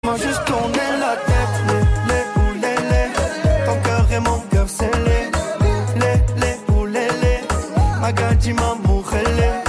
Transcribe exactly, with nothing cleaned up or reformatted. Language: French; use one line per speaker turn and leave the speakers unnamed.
Moi juste tourner la tête, les, les, ou les, les. Ton cœur et mon cœur c'est les, les, les, ou les, les. Magadji ma mourelle.